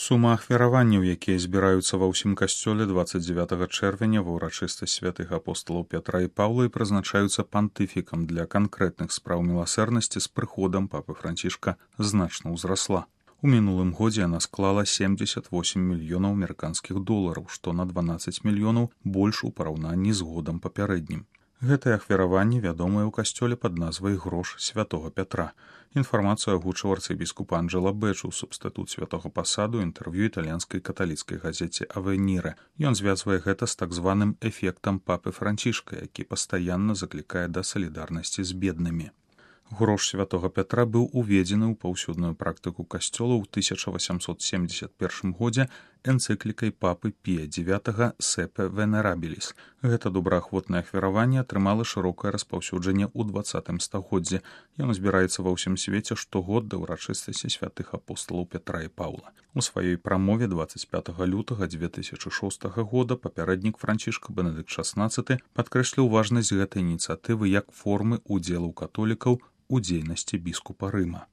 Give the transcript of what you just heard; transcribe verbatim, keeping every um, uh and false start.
Сума ахвяраванняў, якія збіраюцца ва ўсім касцёле дваццаць дзевятага чэрвеня ва ўрачыстасць святых апосталаў Пятра і Паўла і прызначаюцца пантыфікам для канкрэтных спраў міласэрнасці з прыходам папы Францішка значна ўзрасла. У мінулым годзе яна склала семдзесят восем мільёнаў амерыканскіх долараў, што на дванаццаць мільёнаў больш у параўнанні з годам папярэднім. Гэтае ахвяраванне вядомае ў касцёле пад назвай «Грош святого Пятра». Інфармацыю агучыў арцыбіскуп Анджела Бэчу, субстытут святого пасаду, інтэрв'ю італьянскай каталіцкай газеце «Авеніре». Ён звязвае гэта з так званым эфектам папы Францішка, які пастаянна заклікае да салідарнасці з беднымі. Грош святого Пятра быў уведзены ў паўсюдную практыку касцёла ў тысяча васямсот семдзесят першым годзе энцыклікай папы Пія дзевятага «Сепе Венерабіліс». Гэта добраахвотнае ахвяраванне атрымала шырокае распаўсюджанне ў дваццатым стагоддзі. Ён збіраецца ва ўсім свеце штогод да ўрачыстасці святых апосталаў Пятра і Паўла. У сваёй прамове дваццаць пятага лютага дзве тысячы шостага года папярэднік Францішка Бенедыкт шаснаццаты падкрэсліў важнасць гэтай ініцыятывы як формы ўдзелу католікаў у дзейнасці біскупа Рыма.